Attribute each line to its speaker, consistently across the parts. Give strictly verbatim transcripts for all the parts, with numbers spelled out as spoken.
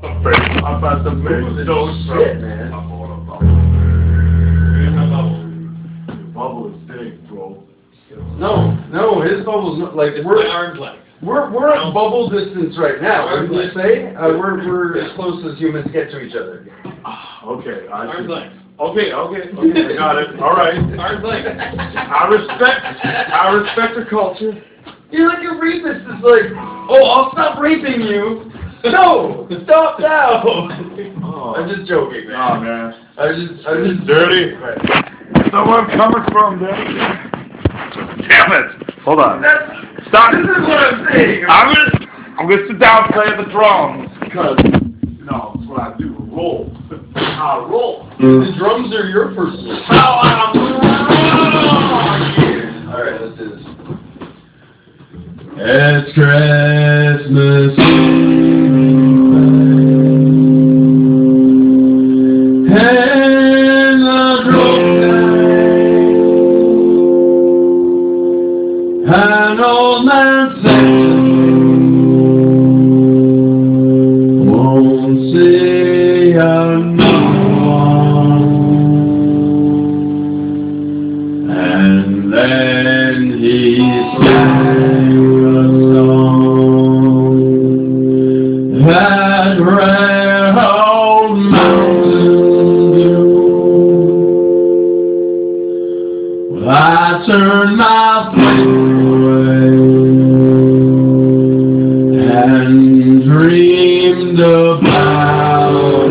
Speaker 1: I'm about to make no shit, man. I bought a bubble. Here's my bubble. Your bubble is big, bro.
Speaker 2: No, no, his bubble's not like
Speaker 1: It's
Speaker 2: we're
Speaker 1: my arm's length.
Speaker 2: we're we're at bubble distance right now.
Speaker 1: Arm's
Speaker 2: Wouldn't you
Speaker 1: length.
Speaker 2: say? Uh, we're we're as close as humans get to each other.
Speaker 1: Ah, okay, I
Speaker 3: Arm's
Speaker 1: see.
Speaker 3: length.
Speaker 1: Okay, okay, okay, I got it. All right.
Speaker 3: Arm's length.
Speaker 1: I respect. I respect the culture.
Speaker 2: You're like a rapist. It's like, oh, I'll stop raping you. No, stop now.
Speaker 1: Oh,
Speaker 2: I'm just joking,
Speaker 1: oh
Speaker 2: man.
Speaker 1: man.
Speaker 2: I just, I just
Speaker 1: Dirty.
Speaker 2: Right.
Speaker 1: Where I'm coming from, Daddy. Damn it! Hold on.
Speaker 2: That's,
Speaker 1: Stop.
Speaker 2: this is what I'm saying.
Speaker 1: I'm gonna, I'm gonna sit down and play the drums because you know that's what I do. Roll. I roll.
Speaker 2: The drums are your personal.
Speaker 1: How I
Speaker 2: All right, let's do this. It's Christmas Eve, and the drunk night, an old man Santa won't see another one, and then he sang a song that rare old Mountain Dew. Well, I turned my face away and dreamed about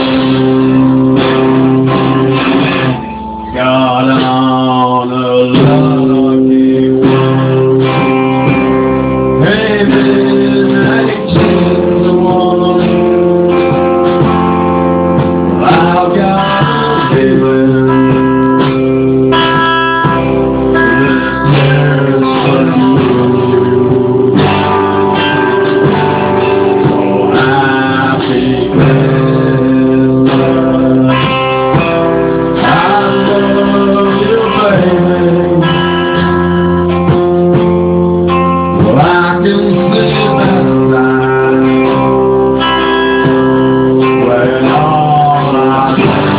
Speaker 2: got on a lucky one. Hey, midnight king's a woman. I've got a feeling this year's for you. So happy Christmas. I love you, baby. Well, I can sleep at night when all I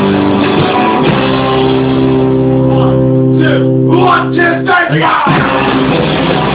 Speaker 2: One, two, one, two, three, go!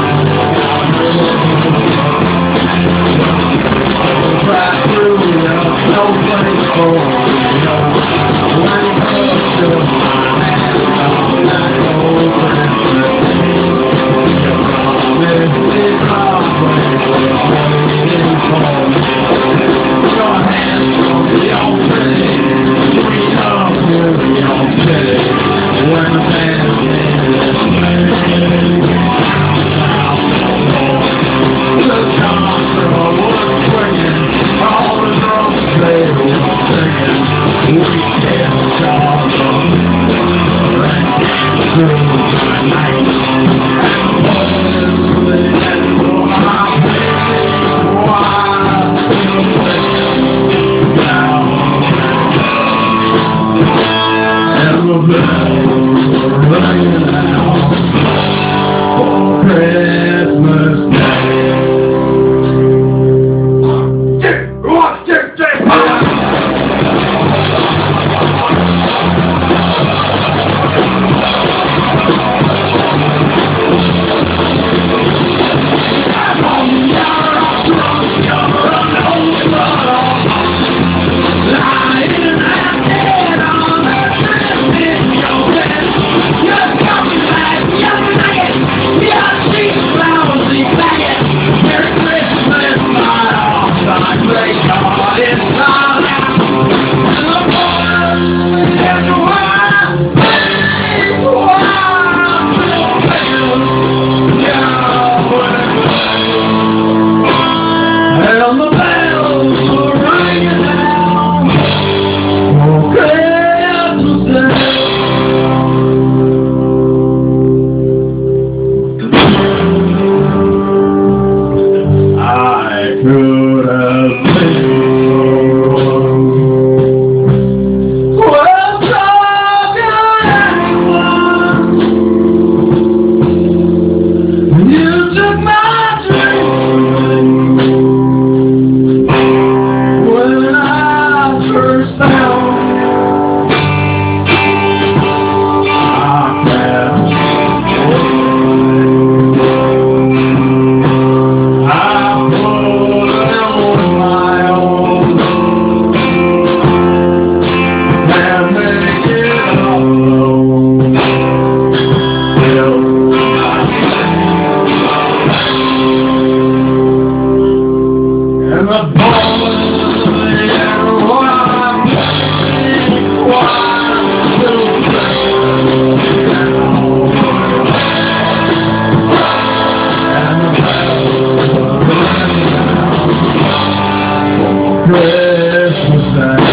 Speaker 2: Right through you, no place for you. When it comes to my hands on that old Christmas Eve, you promised me Broadway was waiting for me. Your hands on your pretty, sweet up New York City. When the band is playing, the contra was swinging, all the drums they were singing. We can't stop them, and get through the night. And honestly, I think why down, and the bells are ringing out for Christmas Day. One, two, three, four. And the bells were ringing out for Christmas Day. I could have been so wrong. Well, Christmas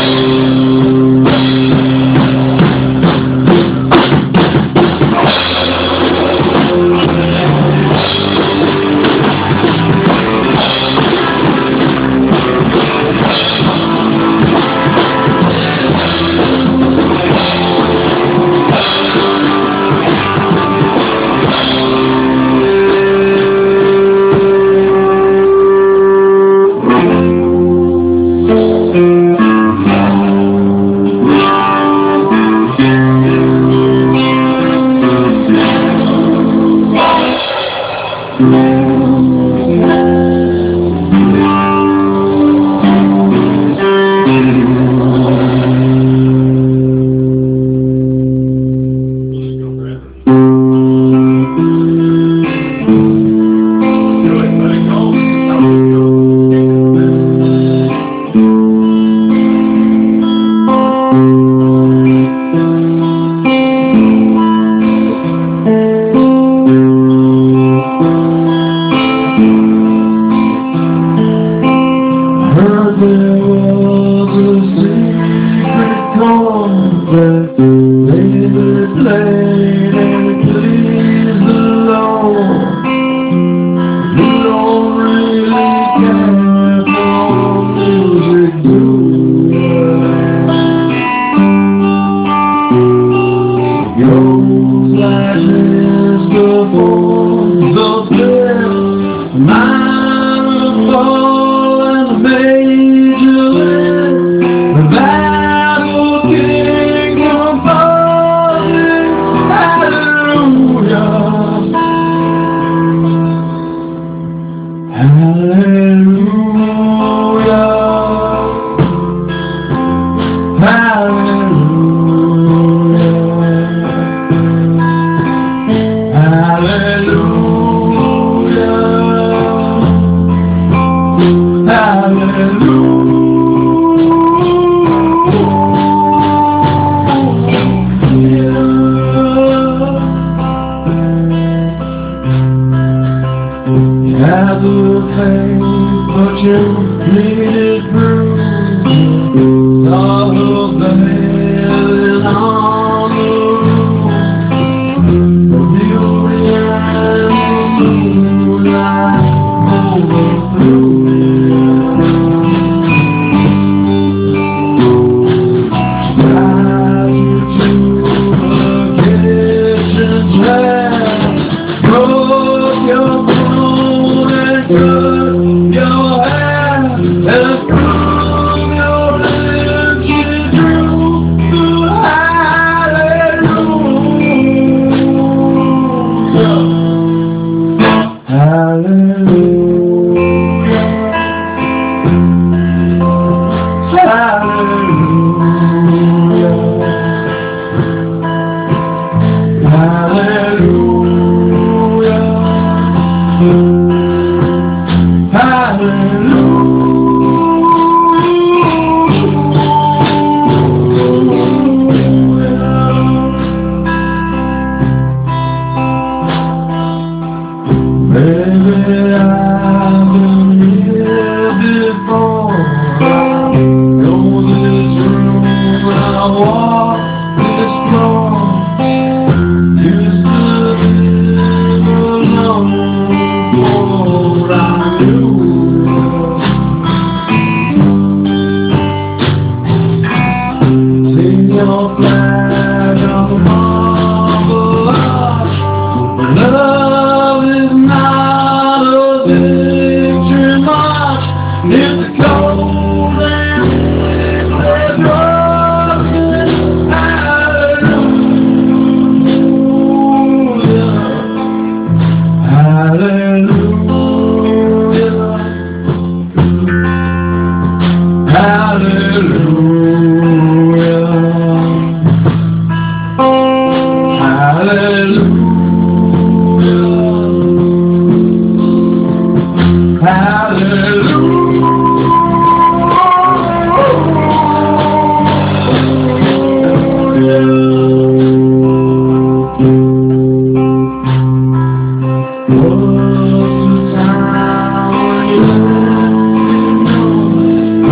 Speaker 2: there was a secret chord that David played and it pleased the Lord. You don't really care for music, do you? It goes like this before the fifth minor fall and the major lift. The battle king composing hallelujah, hallelujah, hallelujah, hallelujah, hallelujah. You had the faith, but you needed proof. Saw her bailing on the roof, the beauty and the moonlight overthrew you. Drive you to the kitchen chair, broke your bone and cut your hair, and from your lips you drew the hallelujah, hallelujah, hallelujah, hallelujah, hallelujah. Baby, I've been here before. I know this room and I walk this floor. Used to live alone before I knew you. See your flag on the marble arch. Love is not a victory march. It's a cold and it's broken. Hallelujah, hallelujah, hallelujah, hallelujah, hallelujah. Was the time when you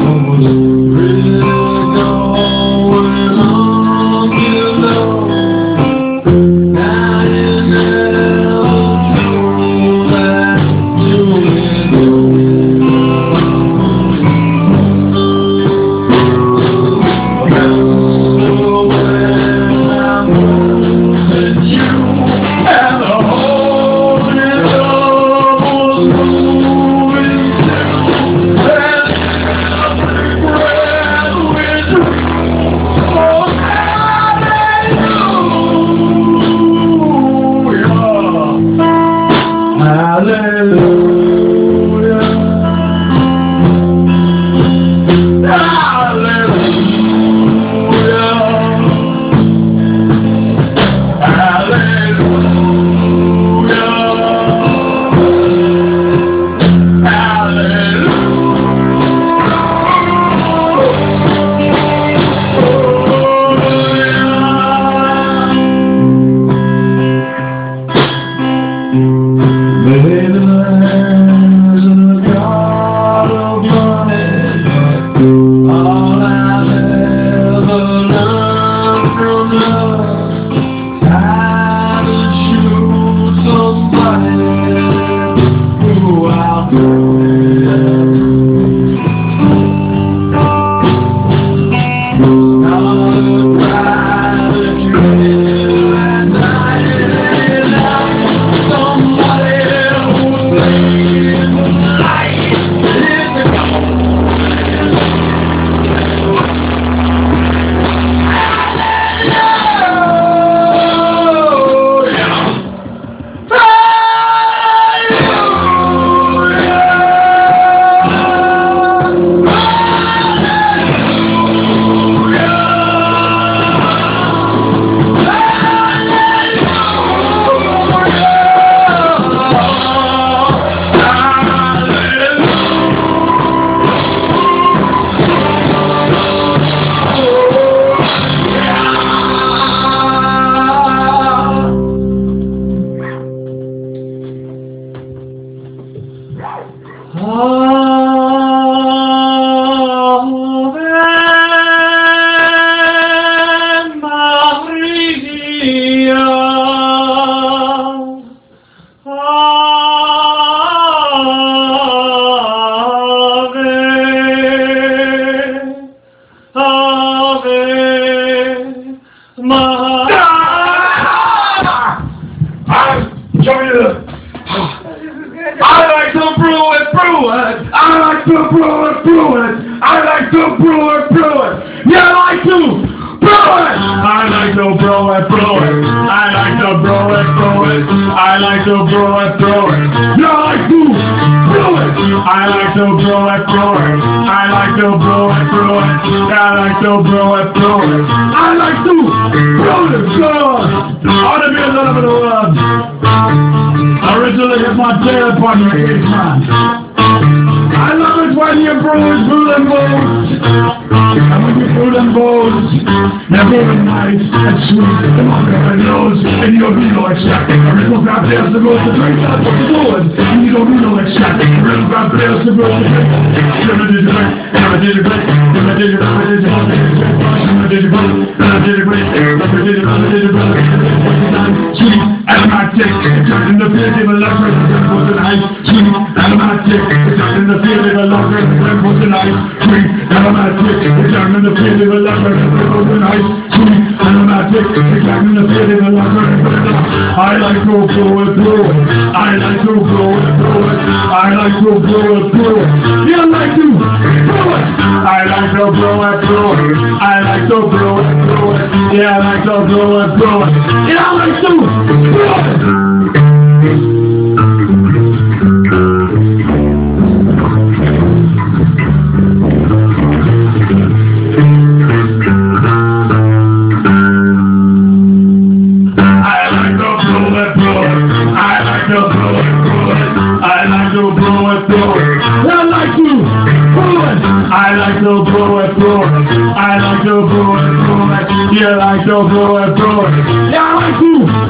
Speaker 2: Yeah, like to blow it, blow it. Yeah, I like to.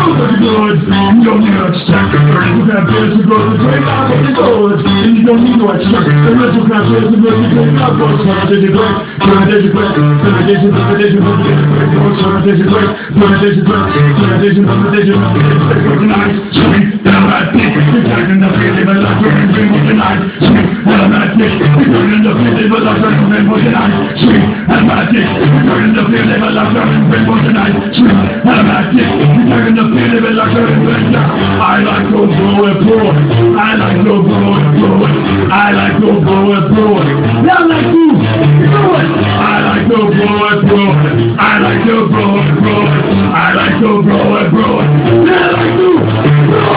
Speaker 2: good. You don't need no extra. You got bills to go to drink out of the good. And you don't need no extra. The rest of the bills to go to drink out of the good. Fermentation great. Fermentation, fermentation, fermentation, fermentation great. Fermentation great. Fermentation, fermentation, fermentation nice. Sweet, aromatic. It's like in the feeling, but like you're in the rainbow tonight. Sweet, aromatic. It's like in the feeling, but like you're in the rainbow tonight. Sweet, aromatic. It's like in the feeling, but like you're in the rainbow tonight. Sweet, aromatic. It's like in the feeling, but like you're in the rainbow tonight. I like to blow it, blow it. I like to blow it, blow it. I like to blow it, blow it. Yeah, I like to blow it. I like to blow it, blow it. I like to blow it, blow it. I like to blow it, blow it. Yeah, I like to blow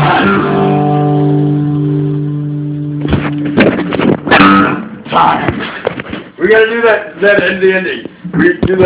Speaker 2: it. Time.
Speaker 1: We gotta do that, that in the ending. We do that.